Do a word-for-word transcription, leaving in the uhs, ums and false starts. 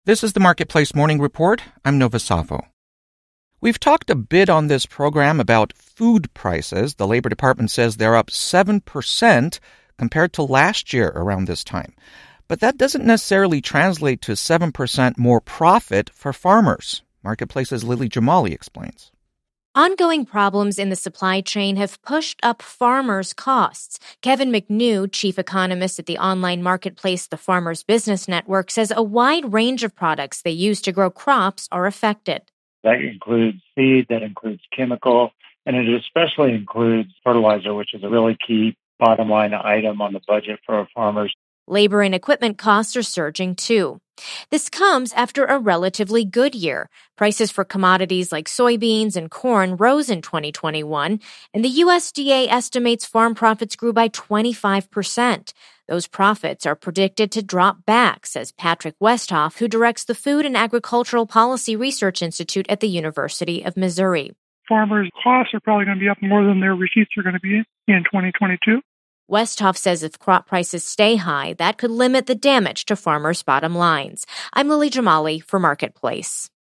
This is the Marketplace Morning Report. I'm Nova Safo. We've talked a bit on this program about food prices. The Labor Department says they're up seven percent compared to last year around this time. But that doesn't necessarily translate to seven percent more profit for farmers. Marketplace's Lily Jamali explains. Ongoing problems in the supply chain have pushed up farmers' costs. Kevin McNew, chief economist at the online marketplace The Farmers Business Network, says a wide range of products they use to grow crops are affected. That includes seed, that includes chemical, and it especially includes fertilizer, which is a really key bottom line item on the budget for our farmers. Labor and equipment costs are surging too. This comes after a relatively good year. Prices for commodities like soybeans and corn rose in twenty twenty-one, and the U S D A estimates farm profits grew by twenty-five percent. Those profits are predicted to drop back, says Patrick Westhoff, who directs the Food and Agricultural Policy Research Institute at the University of Missouri. Farmers' costs are probably going to be up more than their receipts are going to be in twenty twenty-two. Westhoff says if crop prices stay high, that could limit the damage to farmers' bottom lines. I'm Lily Jamali for Marketplace.